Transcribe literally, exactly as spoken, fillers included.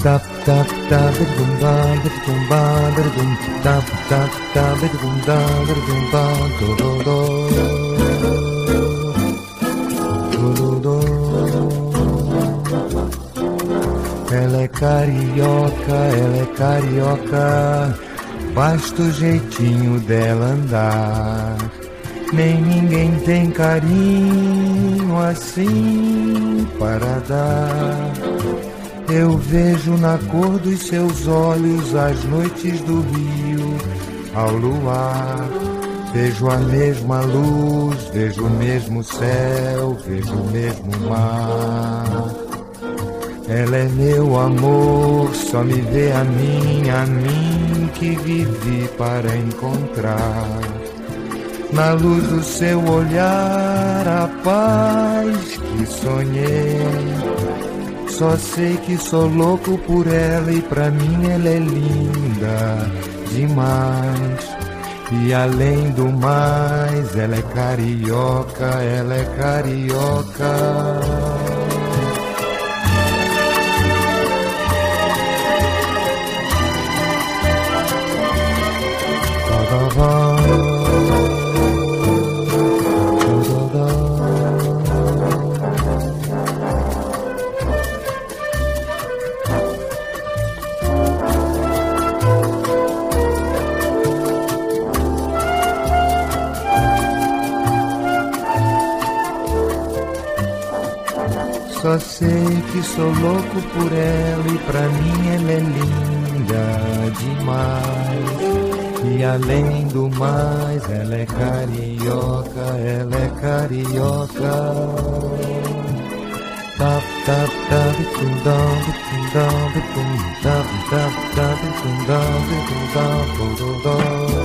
tap tap tap bum ba bum ba bum tap tap tap bum ba bum ba do do do do do. Ela é carioca, ela é carioca, basta o jeitinho dela andar. Nem ninguém tem carinho assim para dar. Eu vejo na cor dos seus olhos as noites do rio ao luar. Vejo a mesma luz, vejo o mesmo céu, vejo o mesmo mar. Ela é meu amor, só me vê a mim, a mim que vivi para encontrar. Na luz do seu olhar, a paz que sonhei. Só sei que sou louco por ela e pra mim ela é linda demais. E além do mais, ela é carioca, ela é carioca. Só sei que sou louco por ela e pra mim ela é linda demais. E além do mais, ela é carioca, ela é carioca. Tap tap tap tum dum tum dum tum tap tap tap tum dum tum dum tum dum.